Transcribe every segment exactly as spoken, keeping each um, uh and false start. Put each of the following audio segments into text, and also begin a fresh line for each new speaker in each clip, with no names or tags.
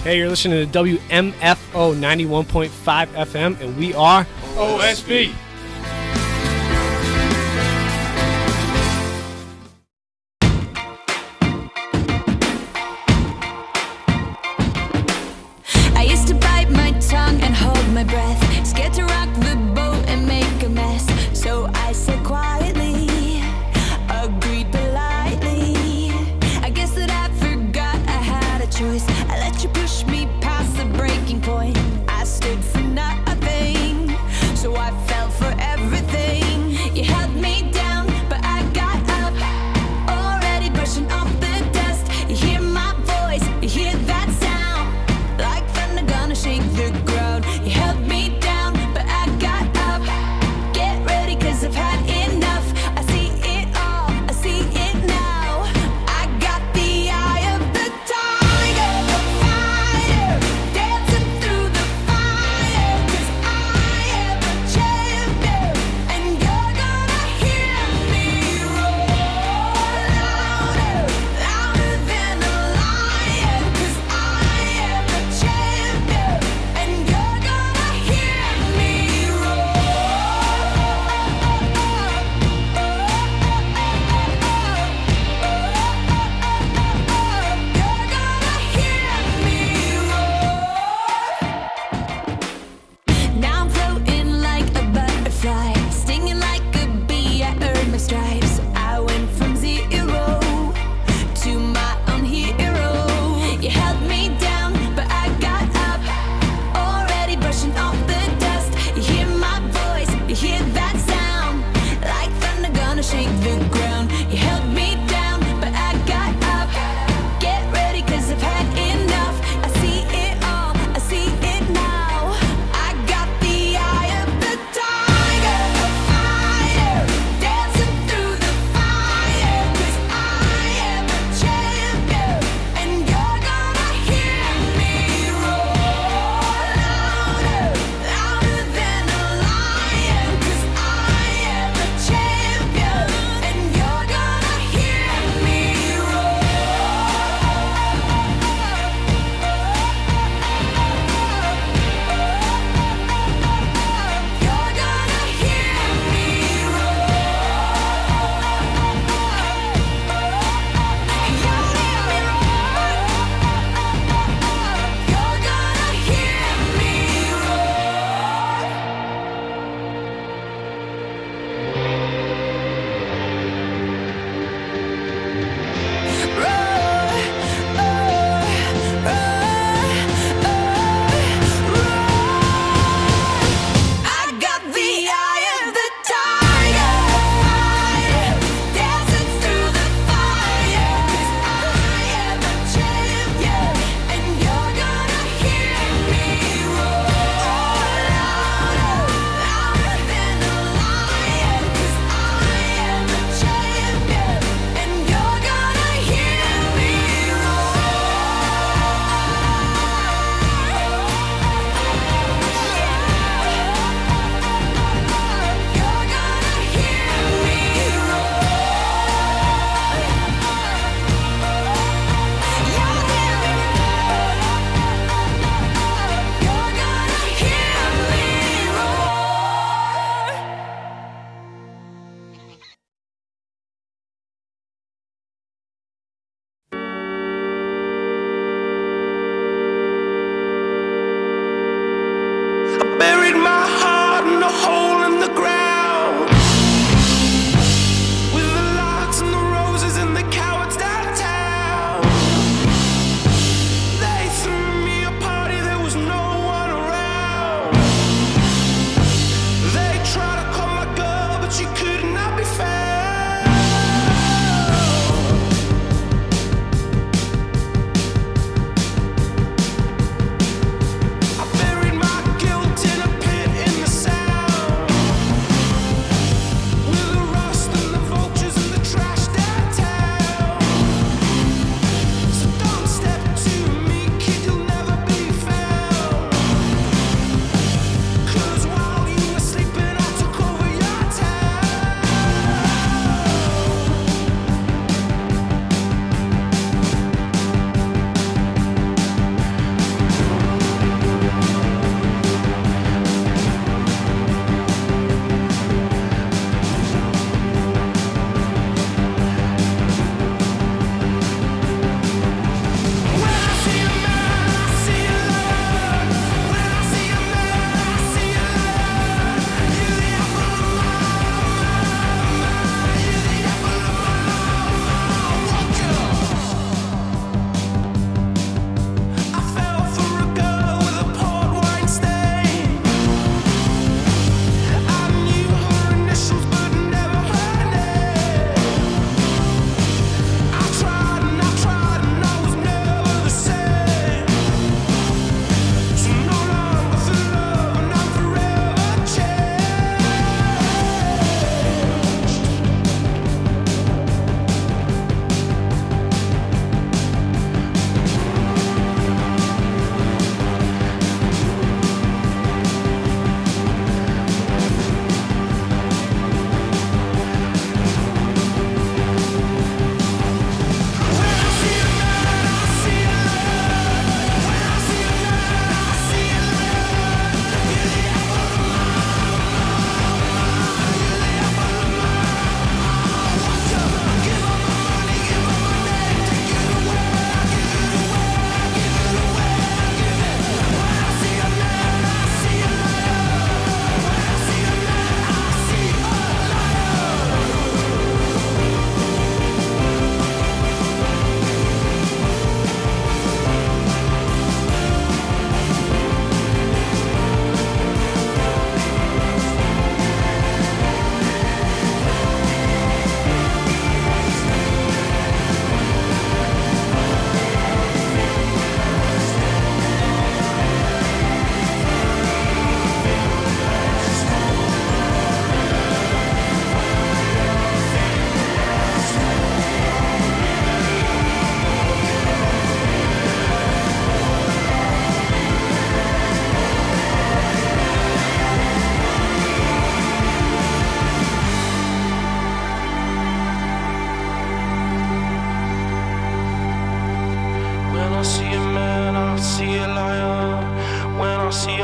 Hey, you're listening to W M F O ninety-one point five F M, and we are
O S B.
I used to bite my tongue and hold my breath, scared to rock the boat and make a mess. So I said quietly, agreed politely. I guess that I forgot I had a choice. I let you push me past the breaking point. I stood for nothing, so I fell for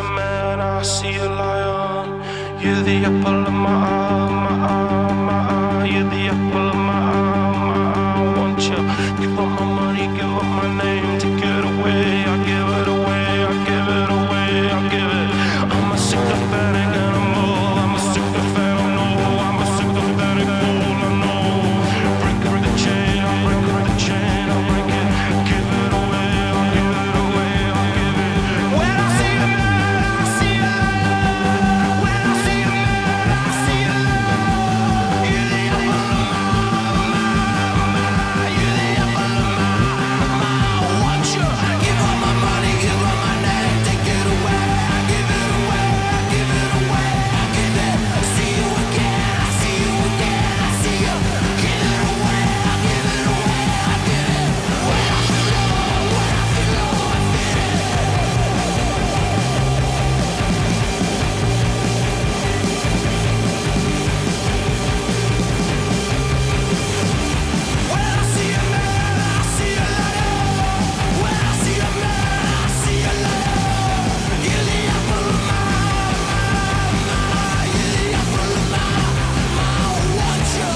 a man, I see a lion. You're the apple of my eye, my eye, my eye. You're the apple of my eye, my eye. I want you. Give up my money, give up my name, take it away. I give it away, I give it away, I give it. I'm a sycophantic animal. I'm a sycophantic, no. I'm a sycophantic fool, I know. Break the chain, I break the chain, I break it. Give it away, I give it away, I give it. When I see a man, I see a lion. When I see a man, I see a lion. You're the apple of my eye, you're the apple of my eye. I want you. Give up my money, give up my name, take it away. I give it away, I give it away, I give it. See you again, I see you again, I see you. Give it away, I give it away, I give it. When I feel low, when I feel low, I feel it. When I see a man, I see a lion. When I see a man, I see a lion. You're the apple of my eye, you're the apple of my eye. I want you.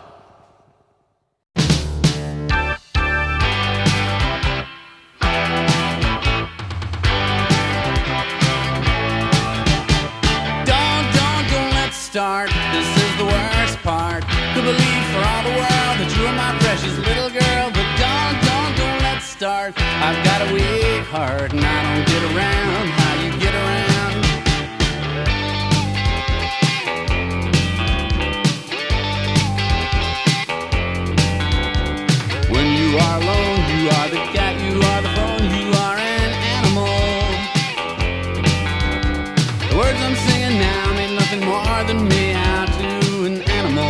Don't, don't, don't let's start. This is the worst part. Could believe for all the world that you are my precious little girl. But don't, don't, don't let's start. I've got a weak heart and I don't get around how you get around. When you are alone, you are the cat, you are the phone, you are an animal. The words I'm singing now mean nothing more than me out to an animal.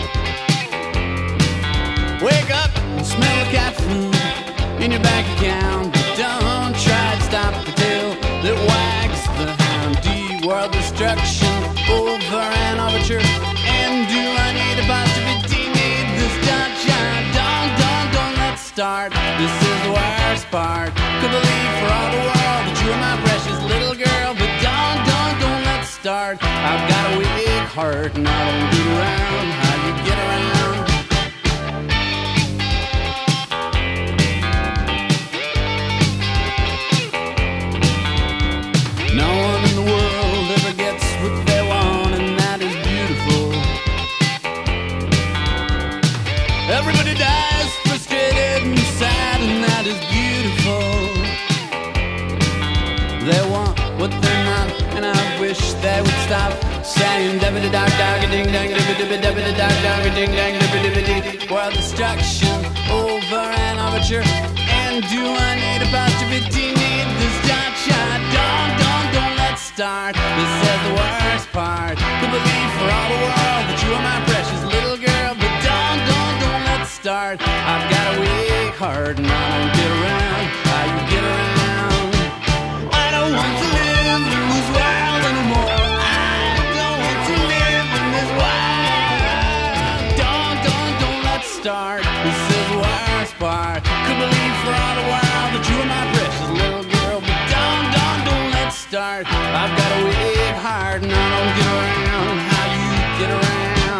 Wake up and smell the cat food in your bank account. But don't try to stop the tail that wags the hound. D-world destruction over an overture. And do I need a positivity? Need this dot shot? Don't, don't, don't let's start. This is the worst part. Could believe for all the world that you are my precious little girl. But don't, don't, don't let's start. I've got a weak heart and I don't get around how you get around. No one in the world ever gets what they want, and that is beautiful. Everybody dies frustrated and sad, and that is beautiful. They want what they're not, and I wish they would stop saying dabba da dog dog a ding dang dabba dabba dabba da dog dog a ding dang dabba dabba dee. World destruction over an overture. And do I need a positivity? Need this dot shot? Don't, don't, don't let's start. This is the worst part. Could believe for all the world that you are my precious little girl. But don't, don't, don't let's start. I've got a weak heart and I don't get around how you get around. I don't want to live in this world anymore. I don't want to live in this world. Don't, don't, don't let's start. This is the worst part. Could believe for all the world that you are my precious little girl. But don't, don't, don't let's start. I've got a weak heart and I don't get around how you get around.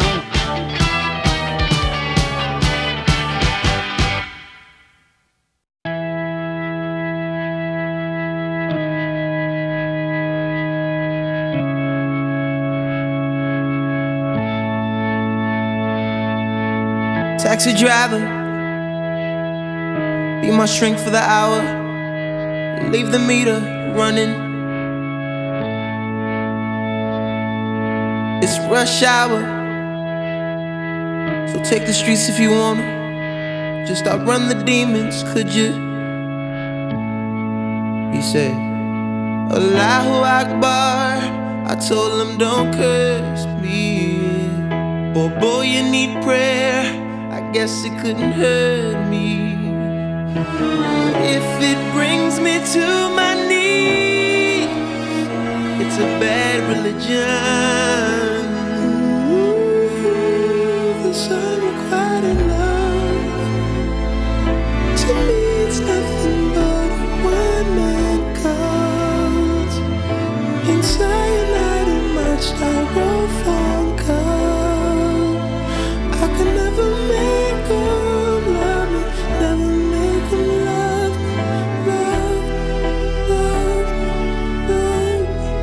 Taxi driver, be my shrink for the hour. Leave the meter running. It's rush hour, so take the streets if you wanna. Just outrun the demons, could you? He said, Allahu Akbar. I told him don't curse me. Boy, boy, you need prayer. I guess it couldn't hurt me. If it brings me to my knees, it's a bad religion. Ooh, this unrequited love, to me it's nothing but a one-man cult. cyanide in my styrofoam cup. I could never make them love me, never make them love me, love, love, love,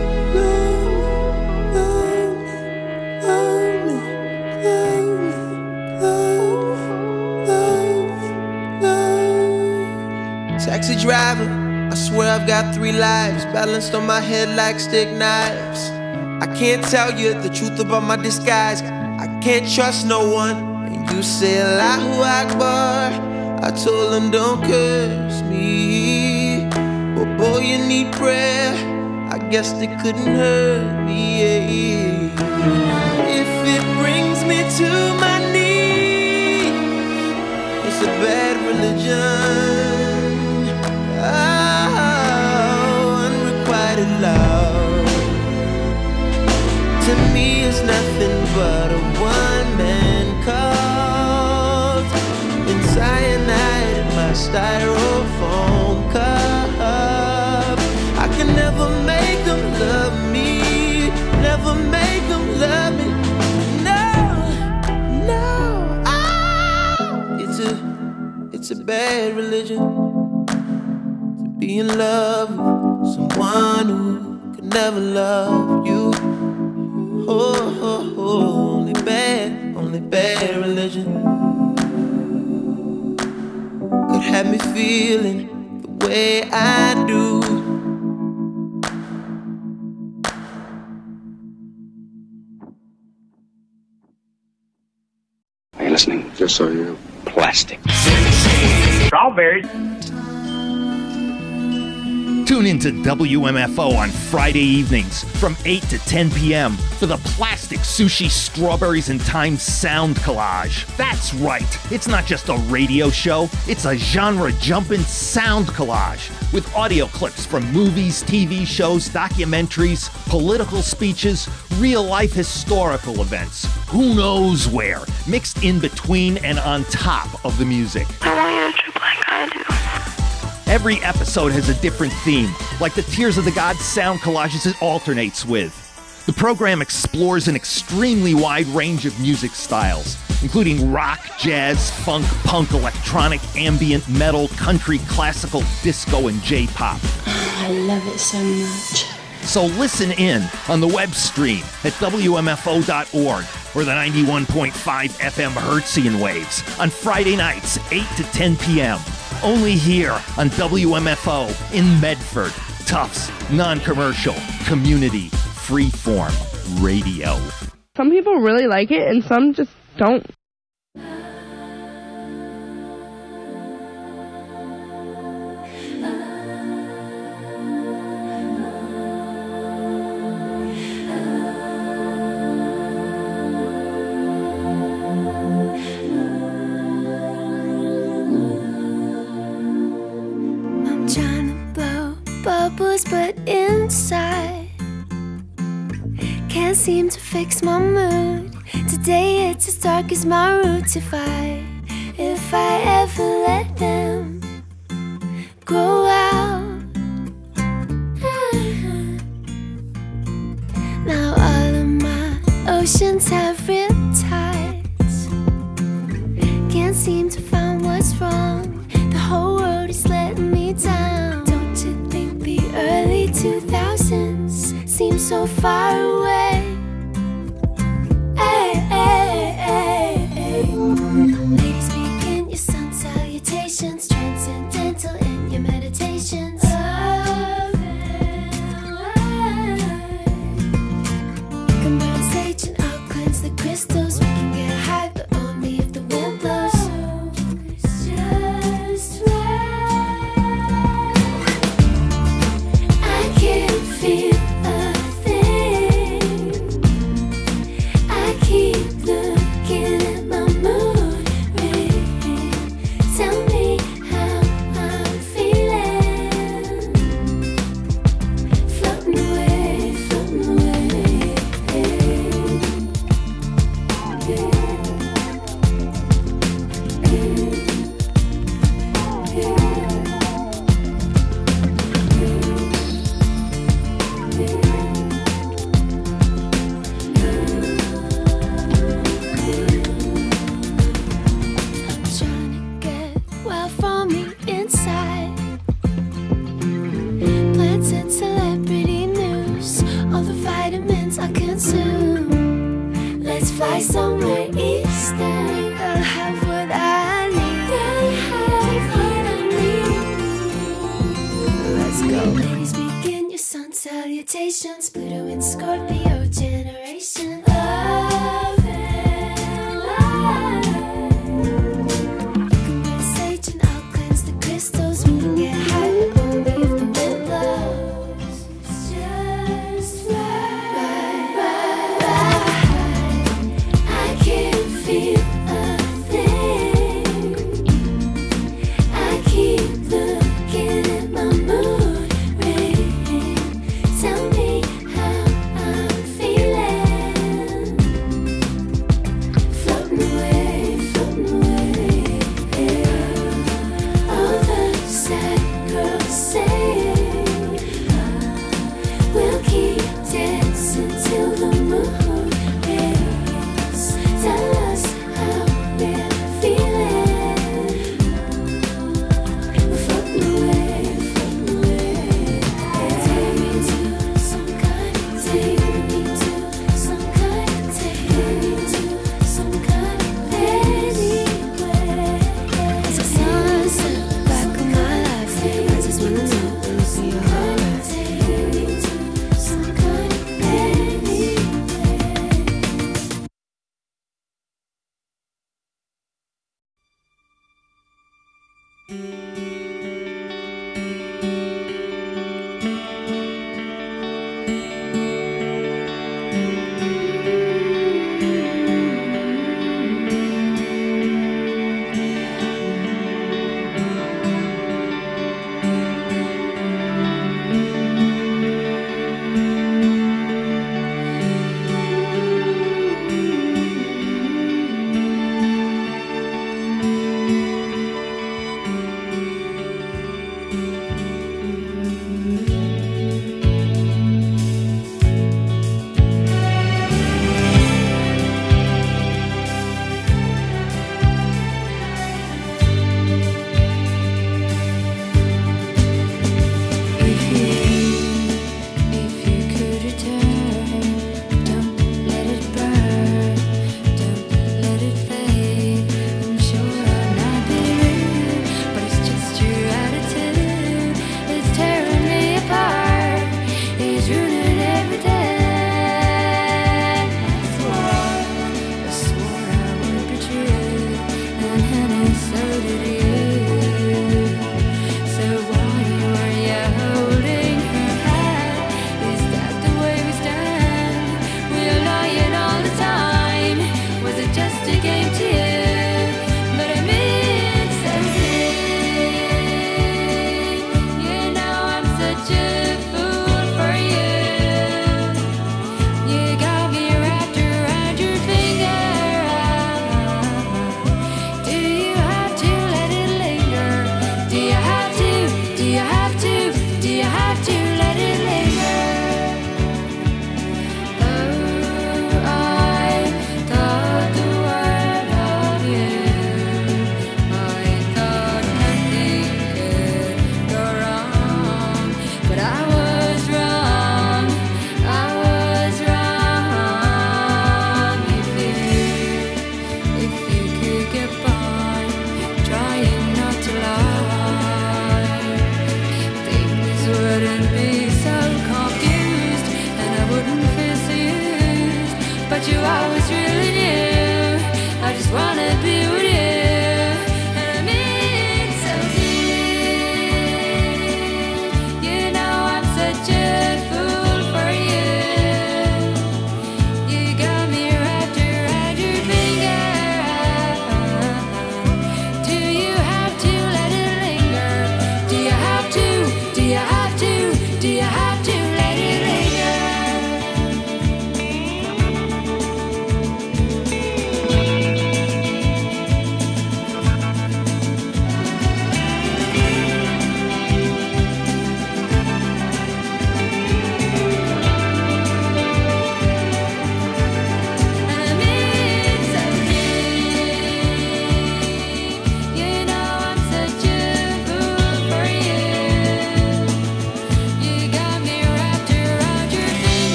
love, love me, love me, love, love, love. Taxi driver, I swear I've got three lives balanced on my head like stick knives. I can't tell you the truth about my disguise. I can't trust no one. And you say Allahu Akbar. I told them don't curse me. But boy, you need prayer. I guess they couldn't hurt me. If it brings me to my knees, it's a bad religion. Love to me is nothing but a one-man cult. And cyanide in my styrofoam cup. I can never make them love me, never make them love me. No, no, oh. It's a, it's a bad religion to be in love with someone who could never love you. Oh, oh, oh, only bad, only bad religion could have me feeling the way I do.
Are you listening?
Yes, I am.
Plastic.
Strawberries.
Tune into W M F O on Friday evenings from eight to ten p.m. for the Plastic Sushi Strawberries and Time Sound Collage. That's right, it's not just a radio show, it's a genre-jumping sound collage with audio clips from movies, T V shows, documentaries, political speeches, real-life historical events, who knows where, mixed in between and on top of the music.
I want you to trip like I do.
Every episode has a different theme, like the Tears of the Gods sound collages it alternates with. The program explores an extremely wide range of music styles, including rock, jazz, funk, punk, electronic, ambient, metal, country, classical, disco, and J-pop.
I love it so much.
So listen in on the web stream at W M F O dot org or the ninety-one point five F M Hertzian waves on Friday nights, eight to ten p.m. Only here on W M F O in Medford. Tufts, non-commercial, community, freeform radio.
Some people really like it and some just don't.
But inside can't seem to fix my mood. Today it's as dark as my roots. If I, if I ever let them grow out. Now all of my oceans have riptides. Can't seem to find what's wrong. The whole world is letting me down. Early two thousands seem so far away. Hey, hey, hey, hey. Ladies, begin your sun salutations, transcendental in your meditations. You can burn sage and I'll cleanse the crystals. We can get high, but only if the wind blows. It's just right. I can't feel a thing. mutations, Pluto and Scorpio generation. Love and light. You can burn sage and I'll cleanse the crystals. We can get high, but won't be if the wind blows. It's just right, right, right. I can't feel a thing. I keep looking at my moon ring. Tell me how I'm feeling. Floating away, floating away. Yeah. All the sad girls say we'll keep dancing till the moon rays. Tell us how we're feeling. We're floating away, floating away. Take me to some kind, take me to some kind, take me to some kind of anywhere. As I sunset back on my life, I just wanna know will it be alright. Take me to some kind of anywhere. Oh, I thought the world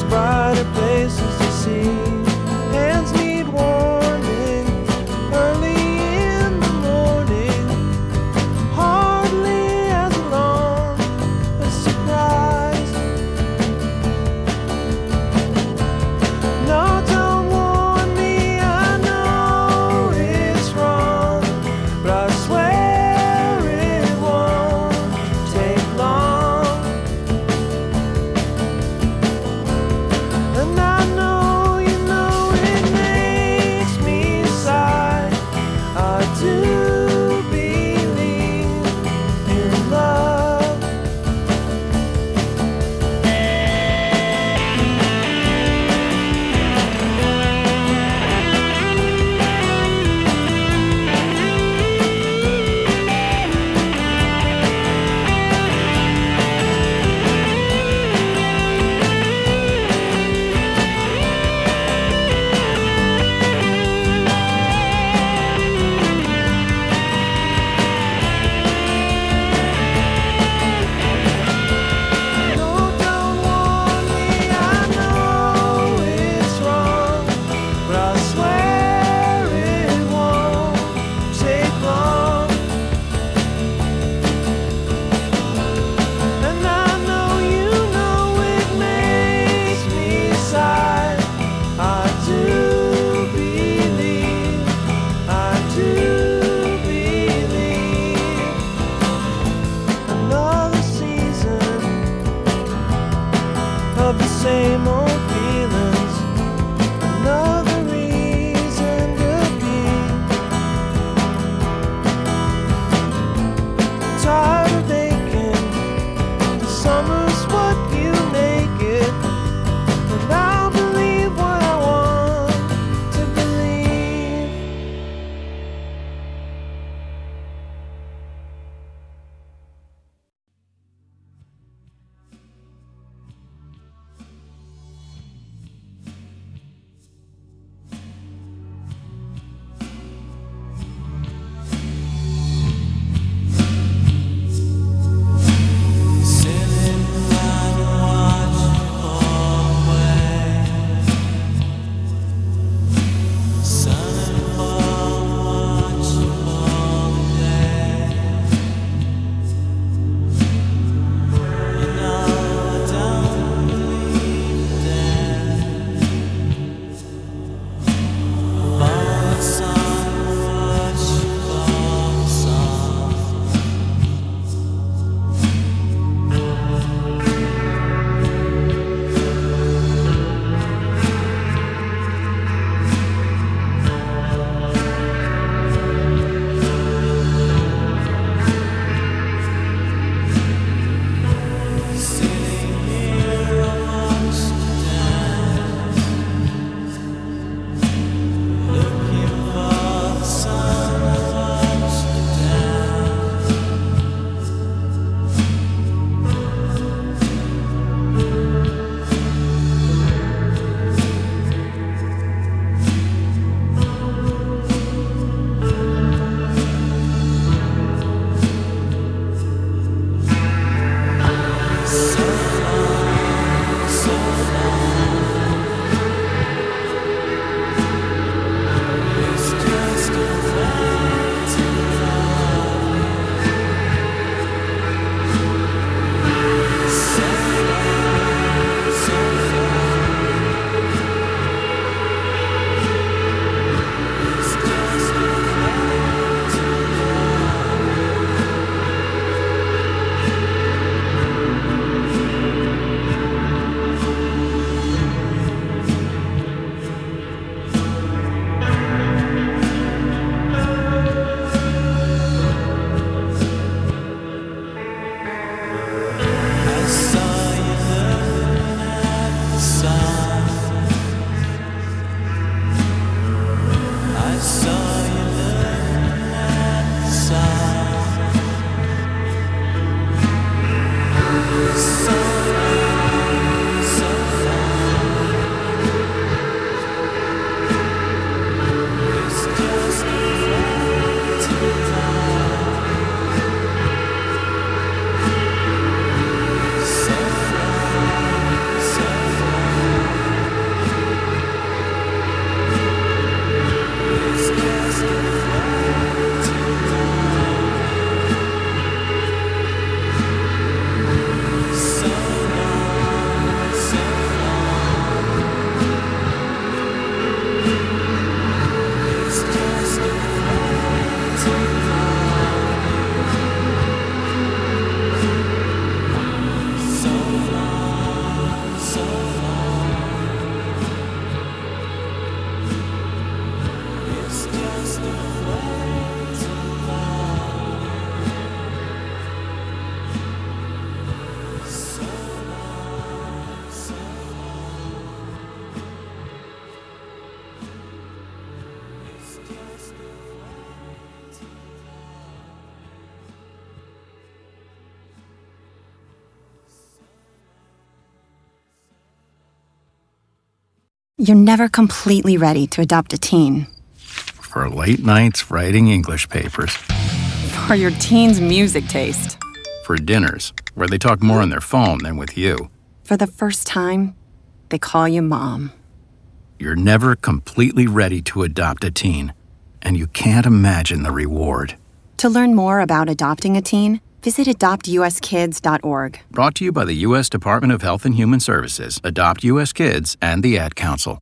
brighter places to see. Hands need warming early in the morning, hardly as long a surprise. No, don't warn me, I know it's wrong, but I swear it won't take long. And I know you
You're never completely ready to adopt a teen.
For late nights writing English papers.
For your teen's music taste.
For dinners, where they talk more on their phone than with you.
For the first time, they call you mom.
You're never completely ready to adopt a teen, and you can't imagine the reward.
To learn more about adopting a teen, visit adopt u s kids dot org.
Brought to you by the U S Department of Health and Human Services, Adopt U S Kids, and the Ad Council.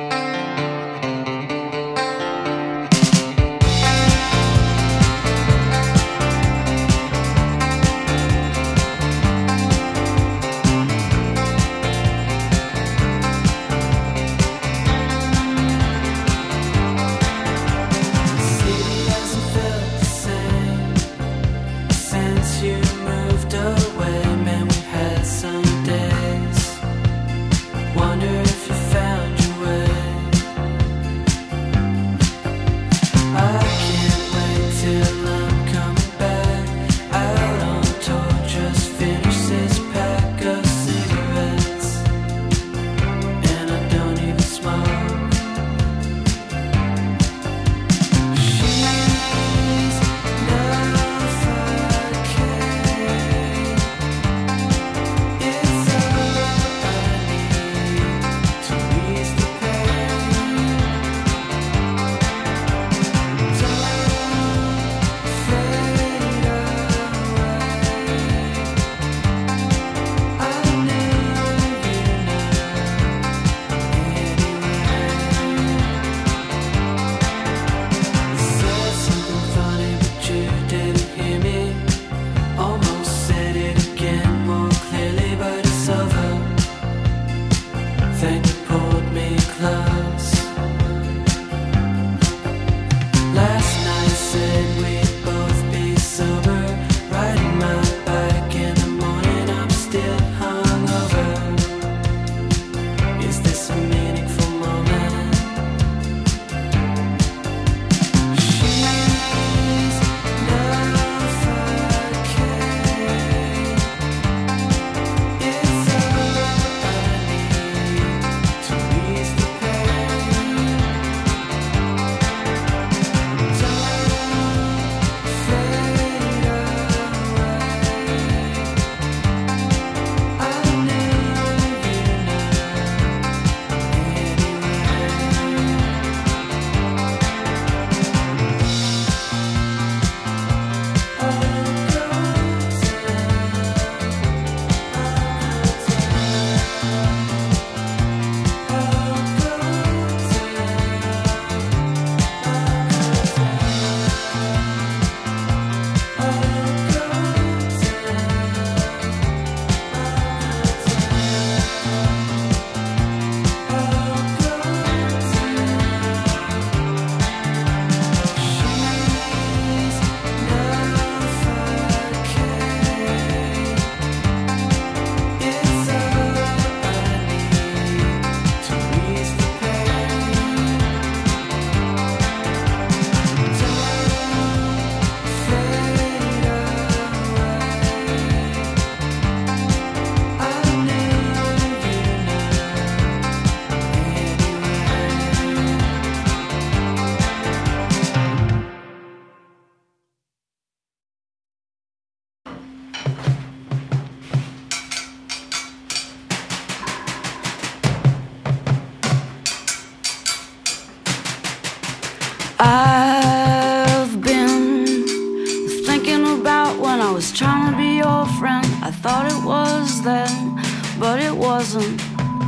I've been thinking about when I was trying to be your friend. I thought it was then, but it wasn't.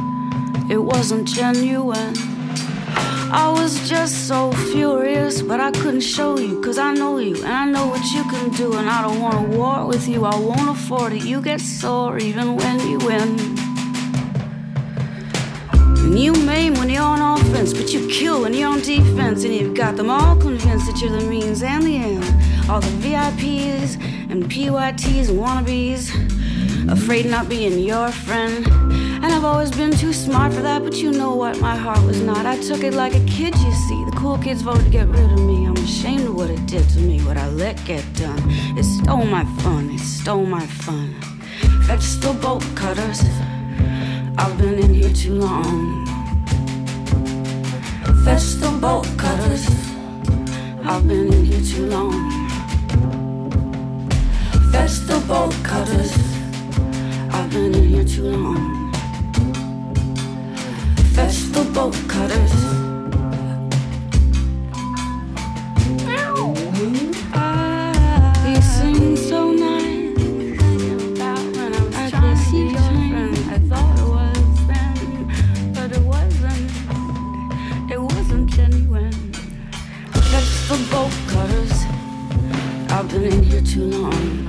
It wasn't genuine. I was just so furious, but I couldn't show you, cause I know you, and I know what you can do. And I don't wanna war with you, I won't afford it. You get sore even when you win. And you maim when you're on offense, but you kill when you're on defense. And you've got them all convinced that you're the means and the end. All the V I Ps and P Y Ts and wannabes, afraid of not being your friend. And I've always been too smart for that, but you know what, my heart was not. I took it like a kid, you see. The cool kids voted to get rid of me. I'm ashamed of what it did to me, what I let get done. It stole my fun, it stole my fun. Fetch the bolt cutters, I've been in here too long. Vegetable cutters. I've been in here too long. Vegetable cutters. I've been in here too long. Vegetable cutters. You sing so nice. About when I was I trying to see your friend. I thought it was then, but it wasn't. It wasn't genuine. Vegetable cutters. I've been in here too long.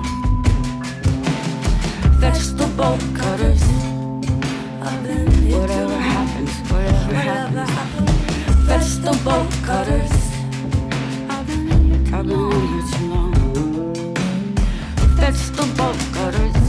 Vegetable cutters. Whatever happens, whatever happens. Vegetable cutters. I've been in here too long. Vegetable cutters.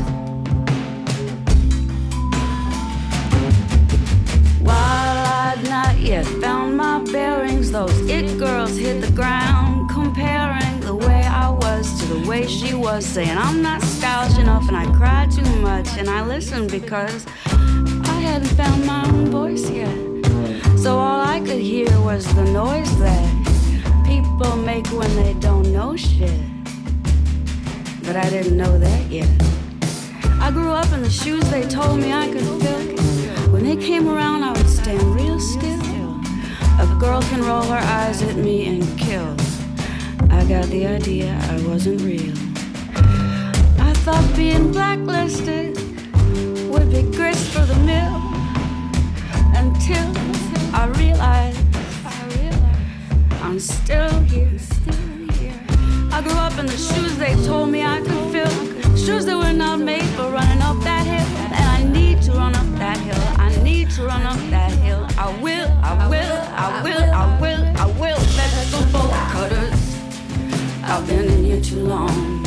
While I'd not yet found my bearings, those it girls hit the ground, comparing the way I was to the way she was, saying I'm not stylish enough and I cry too much, and I listened because I hadn't found my own voice yet. So all I could hear was the noise that people make when they don't know shit. But I didn't know that yet. I grew up in the shoes they told me I could fill. When they came around I would stand real still. A girl can roll her eyes at me and kill. I got the idea I wasn't real. I thought being blacklisted would be grist for the mill, until I realized, I realized I'm still here, still here. I grew up in the shoes they told me I could fill, shoes that were not made for running up that hill, and I need to run up that hill. I need to run up that hill. I will, I will, I will, I will, I will. Vegetable cutters. I've been in here too long.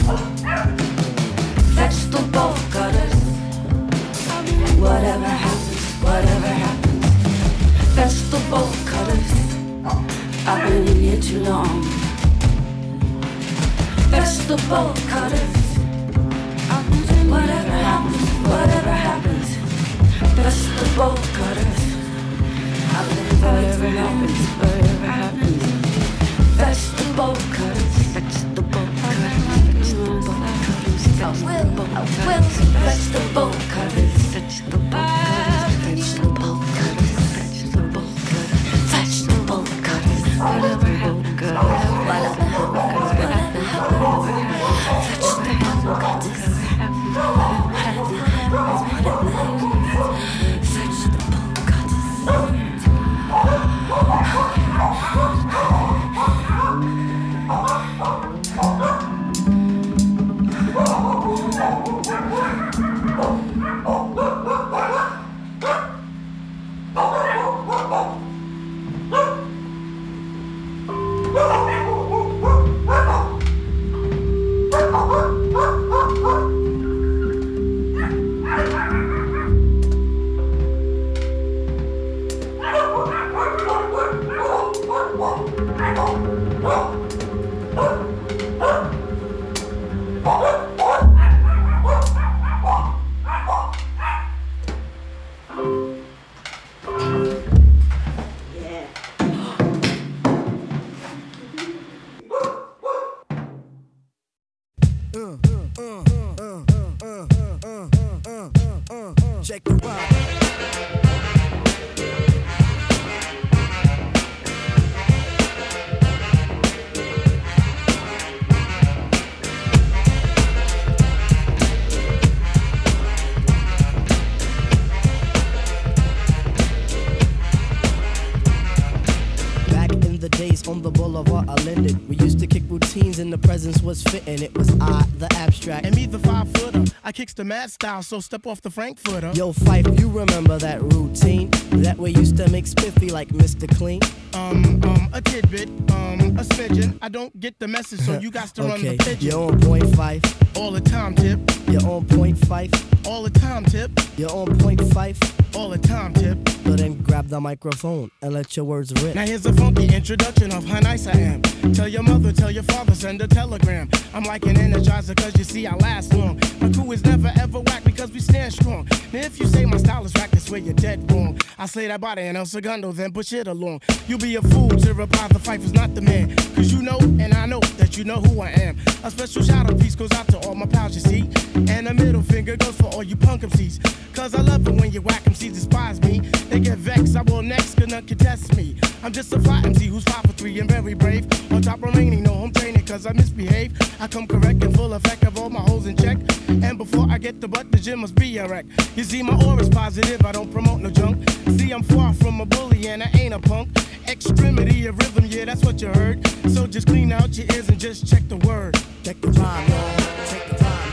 Vegetable cutters. Whatever happens, whatever happens. Vegetable cutters. I've been in here too long. Vegetable cutters. Whatever happens, whatever happens. Vegetable cutters. I've been in whatever happens, whatever happens. Vegetable cutters. Vegetable cutters. Vegetable cutters. I will, I will. Vegetable cutters. Vegetable cutters. Vegetable cutters. Vegetable cutters. Vegetable cutters. Whatever happens, whatever happens, whatever happens. Vegetable cutters.
Check the rock.
On the boulevard I lended. We used to kick routines and the presence was fitting. It was I, the abstract.
And me, the five footer. I kicks the mad style, so step off the Frankfurter.
Yo, Fife, you remember that routine that we used to make spiffy like Mister Clean?
Um, um, a tidbit, um, a smidgen. I don't get the message, so you got to
okay.
run the pigeon.
You're on point five.
All the time, tip.
You're on point five.
All the time, tip.
You're on point five.
All the time, tip.
So then grab the microphone and let your words rip.
Now here's a funky introduction of how nice I am. Tell your mother, tell your father, send a telegram. I'm like an energizer, cause you see I last long. My crew is never ever whack. because we stand strong. Now if you say my style is whack, that's where you're dead wrong. I slay that body and El Segundo, then push it along. You'll be a fool to reply the fight was not the man. Cause you know, and I know that you know who I am. A special shout out piece goes out to all my pals, you see. And a middle finger goes for all you punk M Cs. Cause I love it when you whack M Cs despise me. They get vexed, I will next, cause none can test me. I'm just a fly M C who's five for three and very brave. On top remaining, no home training cause I misbehave. I come correct and full effect of all my holes in check. And before I get the butt, the gym must be a wreck. You see, my aura's positive, I don't promote no junk. See, I'm far from a bully and I ain't a punk. Extremity of rhythm, yeah, that's what you heard. So just clean out your ears and just check the word. Check the rhyme, y'all. Check the rhyme.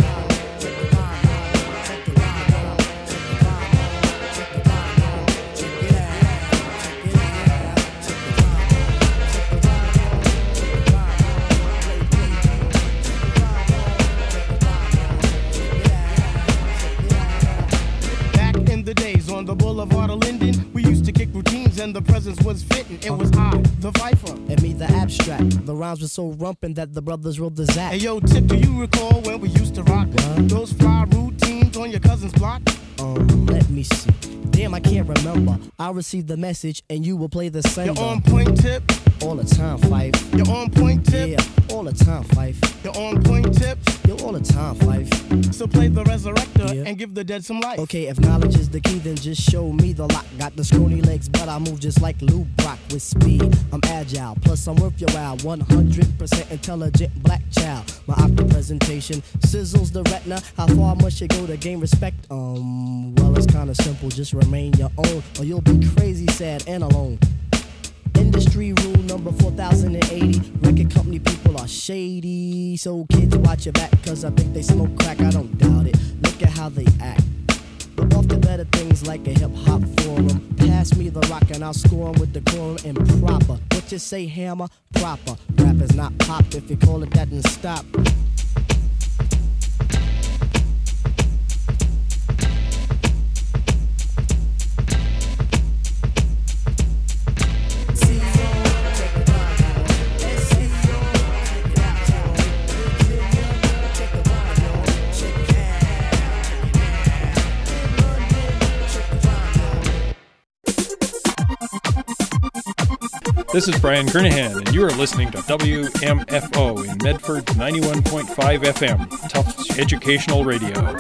On the boulevard of Linden, we used to kick routines and the presence was fitting. It was I, the Viper,
and me, the Abstract. The rhymes were so rumpin' that the brothers rolled the zap.
Hey yo, Tip, do you recall when we used to rock what? Those fly routines on your cousin's block?
Um, let me see. Damn, I can't remember. I received the message and you will play the sender.
You're on point, Tip.
All the time, Fife.
You're on point, Tip.
Yeah, all the time, Fife.
You're on point, Tip.
You're all the time, Fife.
So play the resurrector
yeah.
and give the dead some life.
Okay, if knowledge is the key, then just show me the lock. Got the scrawny legs, but I move just like Lou Brock with speed. I'm agile, plus I'm worth your while. one hundred percent intelligent black child. My opera presentation sizzles the retina. How far must you go to gain respect? Um, well, it's kinda simple. Just remain your own, or you'll be crazy, sad, and alone. Industry rule number four thousand eighty. Record company people are shady. So kids, watch your back, cause I think they smoke crack. I don't doubt it. Look at how they act. But off the better things like a hip hop forum. Pass me the rock and I'll score 'em with decorum and proper. What you say, hammer? Proper. Rap is not pop. If you call it that, then stop.
This is Brian Kernahan, and you are listening to W M F O in Medford ninety-one point five F M, Tufts Educational Radio.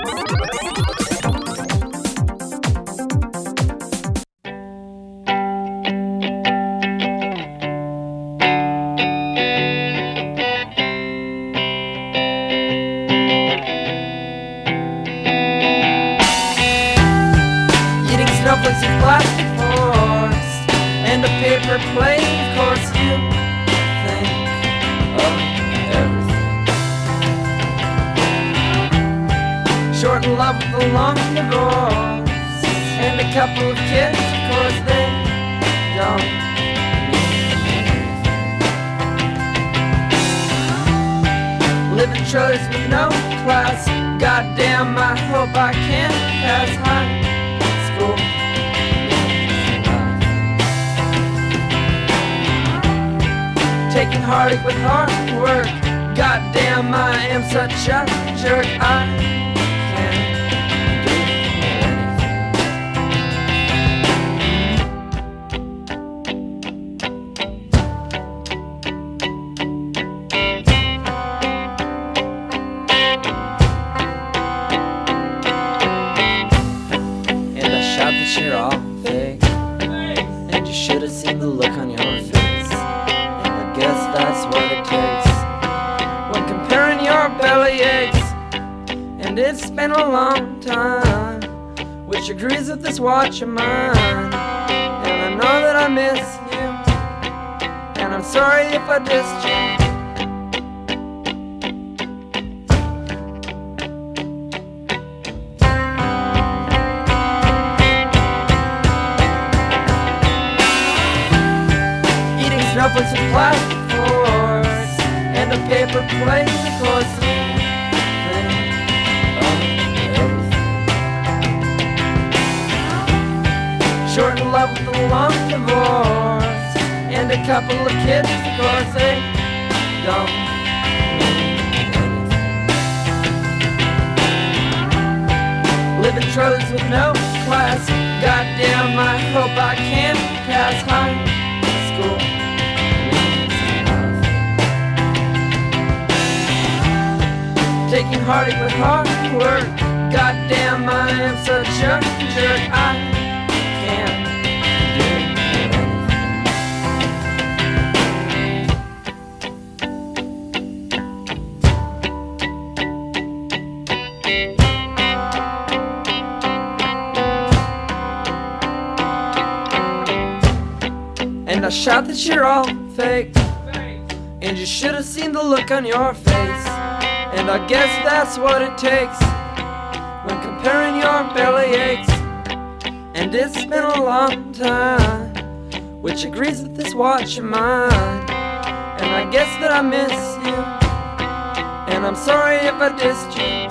Eating snowflakes and plastic forks and a paper plate, of course you think of everything. Short in love with a long divorce and a couple of kids, of course they don't mean anything. Living choice with no class, goddamn I hope I can pass high school. Taking heartache with hard work. Goddamn, I am such a jerk. I can't do anything. And I shout that you're all fake, and you should have seen the look on your face. Guess that's what it takes when comparing your belly aches. And it's been a long time, which agrees with this watch of mine. And I know that I miss you, and I'm sorry if I dissed you. Eating snowflakes and plastic forks and a paper plate, of course you think of everything. Short in love with a long divorce and a couple of kids, of course they don't. living trailers with no class. Goddamn, I hope I can pass high school. Taking heartache with hard work. Goddamn, I am such a jerk. I can't And I shout that you're all fake, and you should have seen the look on your face. And I guess that's what it takes when comparing your belly aches. And it's been a long time, which agrees with this watch of mine. And I guess that I miss you, and I'm sorry if I dissed you.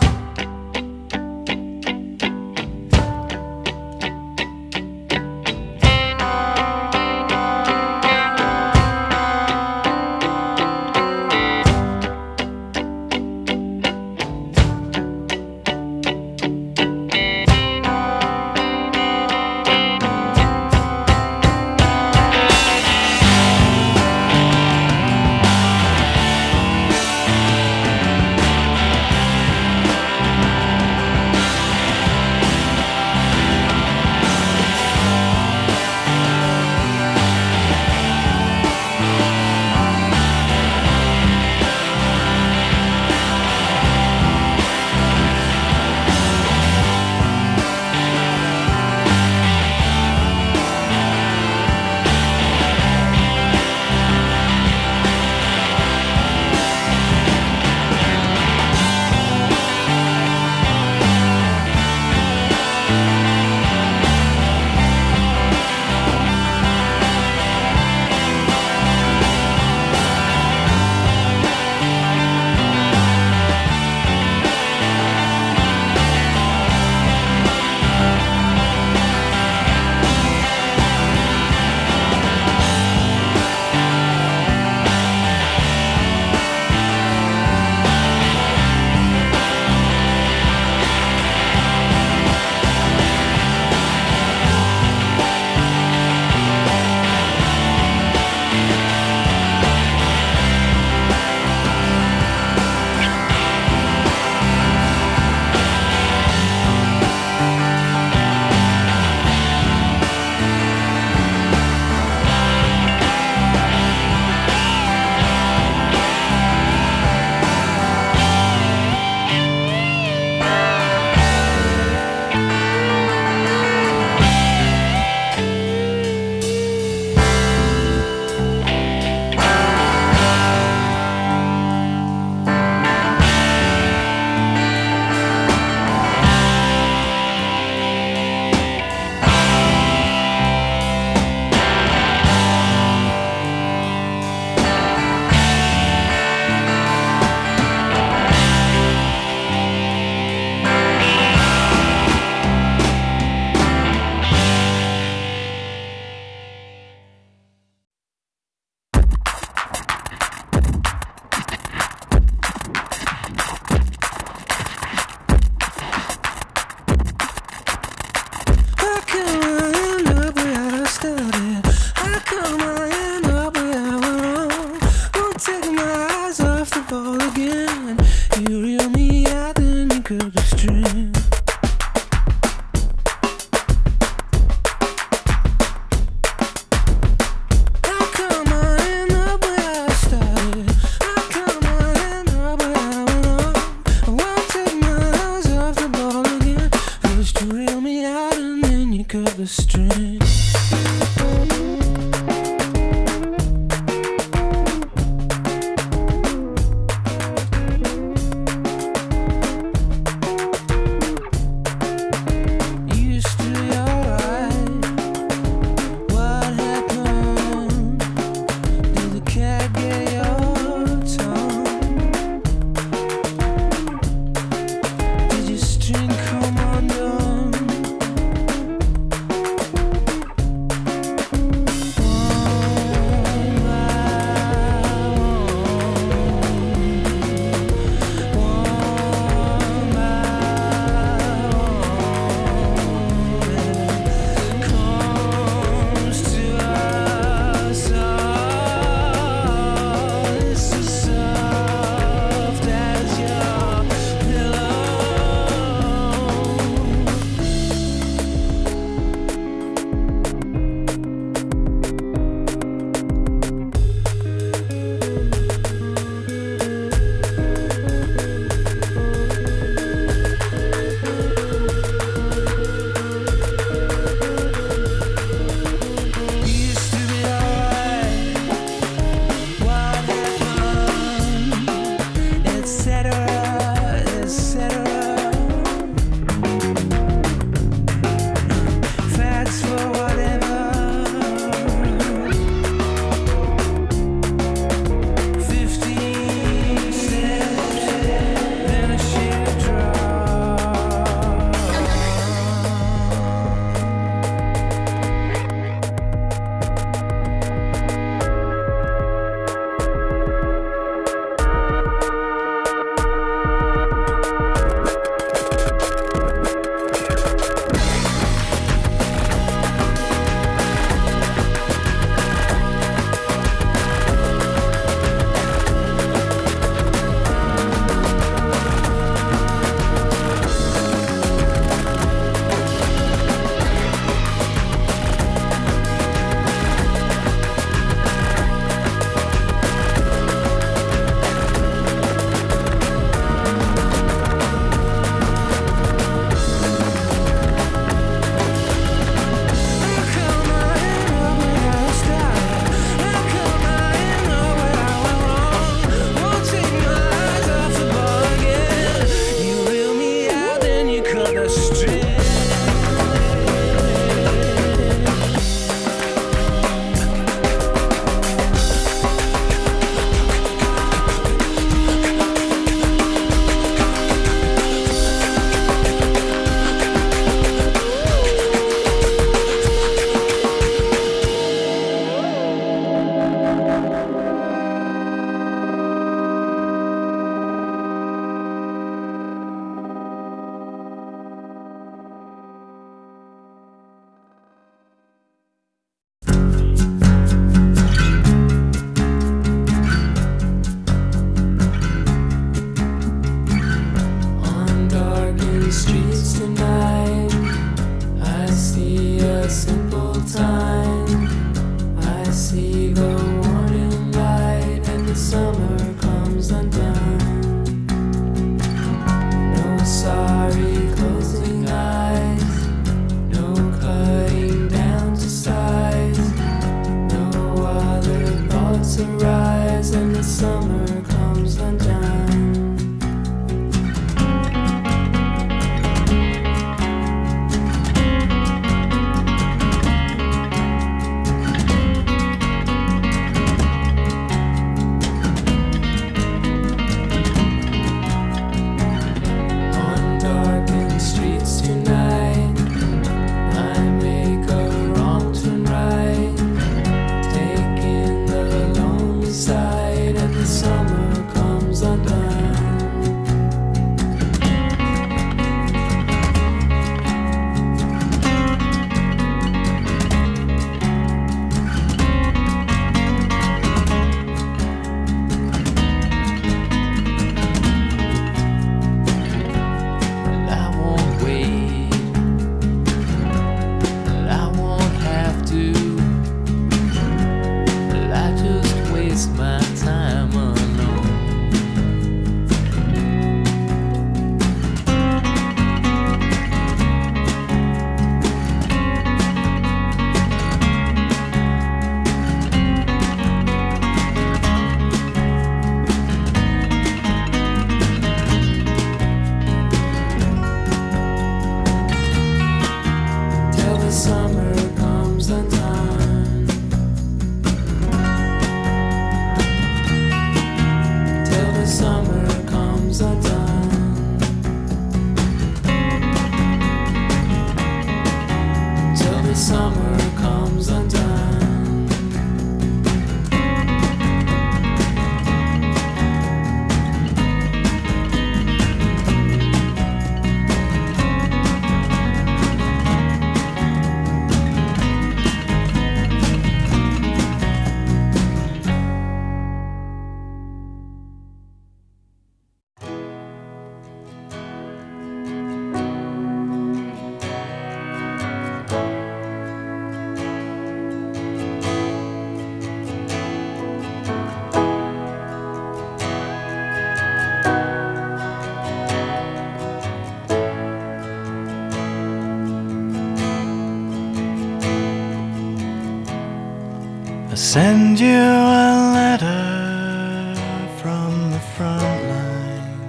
I send you a letter from the front line.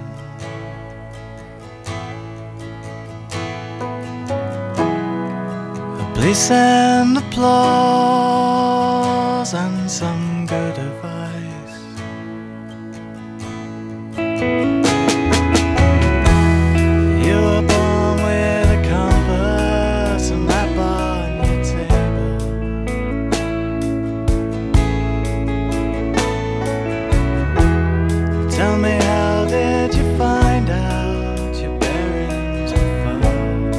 Please send applause and some good advice. You were born with a compass and map on your table. Tell me, how did you find out your bearings were false?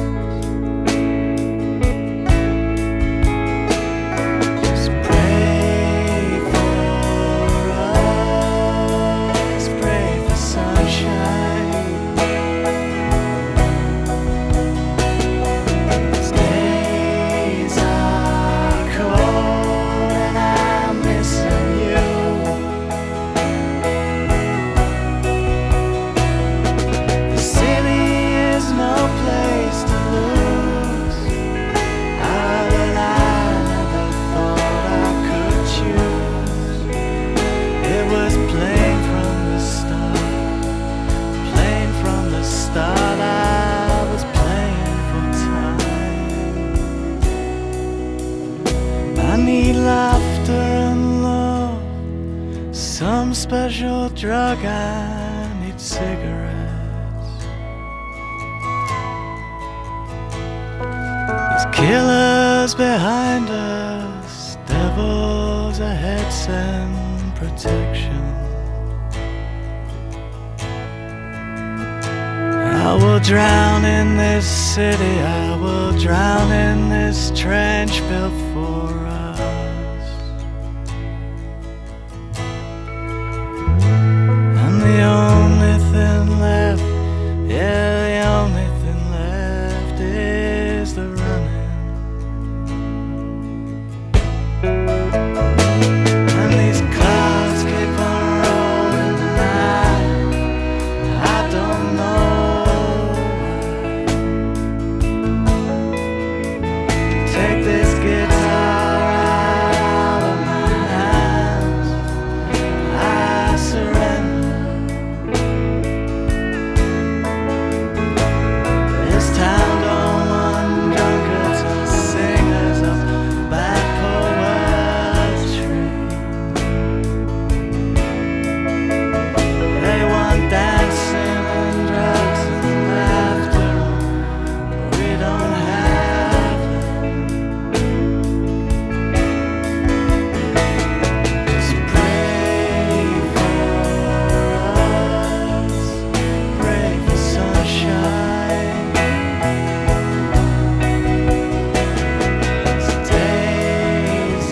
Just pray for us, pray for sunshine. These days are cold and I'm missing you. The city is no place to lose. Ah, but I never thought I could choose. It was plain from the start, plain from the start. I was playing for time. I need laughter and love, some special drug. I need cigarettes. There's killers behind us, devils ahead, send protection. I will drown in this city, I will drown in this trench built for